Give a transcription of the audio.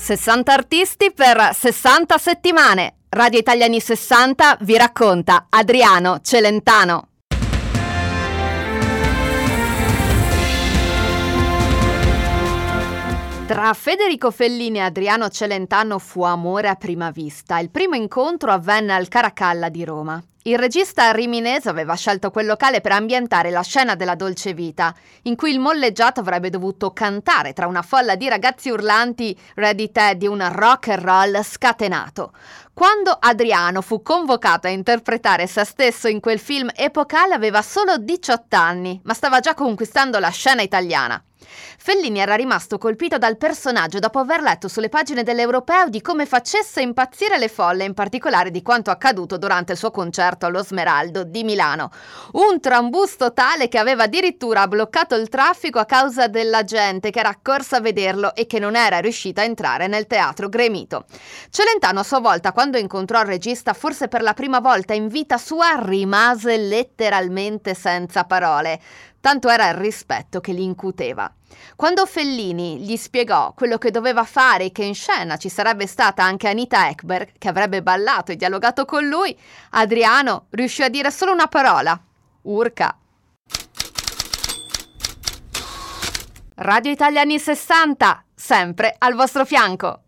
60 artisti per 60 settimane. Radio Italia anni 60 vi racconta Adriano Celentano. Tra Federico Fellini e Adriano Celentano fu amore a prima vista. Il primo incontro avvenne al Caracalla di Roma. Il regista riminese aveva scelto quel locale per ambientare la scena della dolce vita, in cui il molleggiato avrebbe dovuto cantare tra una folla di ragazzi urlanti Ready Teddy, un rock and roll scatenato. Quando Adriano fu convocato a interpretare se stesso in quel film epocale aveva solo 18 anni, ma stava già conquistando la scena italiana. Fellini era rimasto colpito dal personaggio dopo aver letto sulle pagine dell'Europeo di come facesse impazzire le folle, in particolare di quanto accaduto durante il suo concerto allo Smeraldo di Milano. Un trambusto tale che aveva addirittura bloccato il traffico a causa della gente che era accorsa a vederlo e che non era riuscita a entrare nel teatro gremito. Celentano a sua volta, quando incontrò il regista forse per la prima volta in vita sua, rimase letteralmente senza parole. Tanto era il rispetto che gli incuteva. Quando Fellini gli spiegò quello che doveva fare e che in scena ci sarebbe stata anche Anita Ekberg, che avrebbe ballato e dialogato con lui, Adriano riuscì a dire solo una parola: urca. Radio Italia anni 60, sempre al vostro fianco.